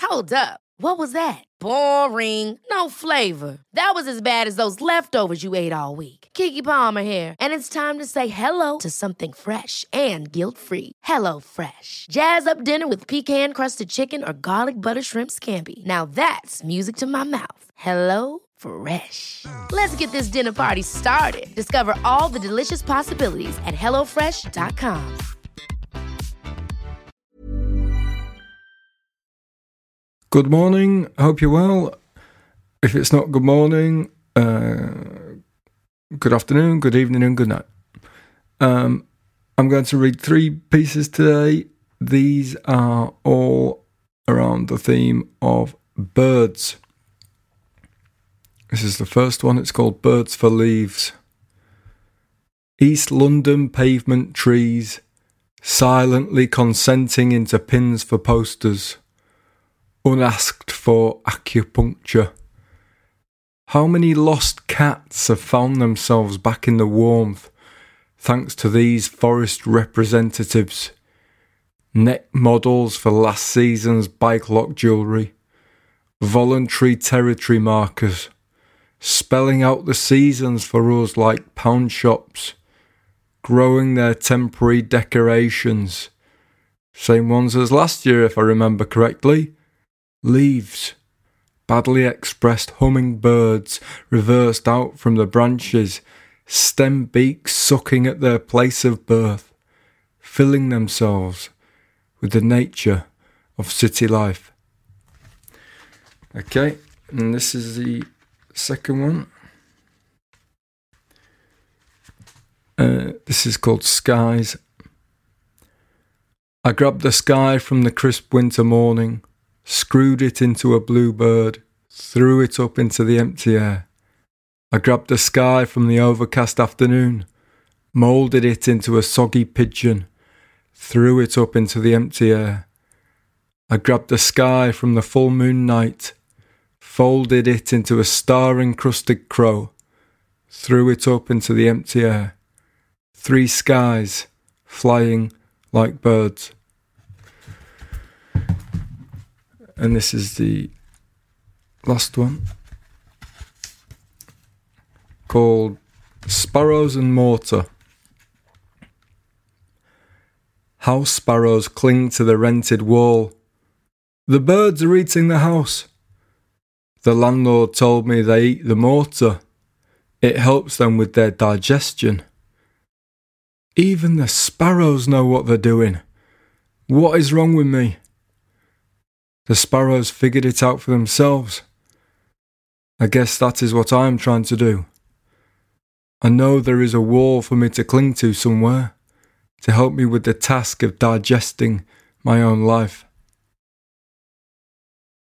Hold up. What was that? Boring. No flavor. That was as bad as those leftovers you ate all week. Keke Palmer here, and it's time to say hello to something fresh and guilt-free. Hello Fresh. Jazz up dinner with pecan-crusted chicken or garlic butter shrimp scampi. Now that's music to my mouth. Hello Fresh. Let's get this dinner party started. Discover all the delicious possibilities at hellofresh.com. Good morning, I hope you're well. If it's not good morning, good afternoon, good evening and good night. I'm going to read 3 pieces today. These are all around the theme of birds. This is the first one, it's called Birds for Leaves. East London pavement trees, silently consenting into pins for posters. Unasked for acupuncture. How many lost cats have found themselves back in the warmth thanks to these forest representatives? Neck models for last season's bike lock jewellery. Voluntary territory markers. Spelling out the seasons for us like pound shops. Growing their temporary decorations. Same ones as last year if I remember correctly. Leaves, badly expressed hummingbirds reversed out from the branches, stem beaks sucking at their place of birth, filling themselves with the nature of city life. Okay, and this is the second one. This is called Skies. I grabbed the sky from the crisp winter morning, screwed it into a bluebird, threw it up into the empty air. I grabbed the sky from the overcast afternoon, moulded it into a soggy pigeon, threw it up into the empty air. I grabbed the sky from the full moon night, folded it into a star-encrusted crow, threw it up into the empty air. 3 skies, flying like birds. And this is the last one, called Sparrows and Mortar. House sparrows cling to the rented wall. The birds are eating the house. The landlord told me they eat the mortar. It helps them with their digestion. Even the sparrows know what they're doing. What is wrong with me? The sparrows figured it out for themselves. I guess that is what I am trying to do. I know there is a wall for me to cling to somewhere, to help me with the task of digesting my own life.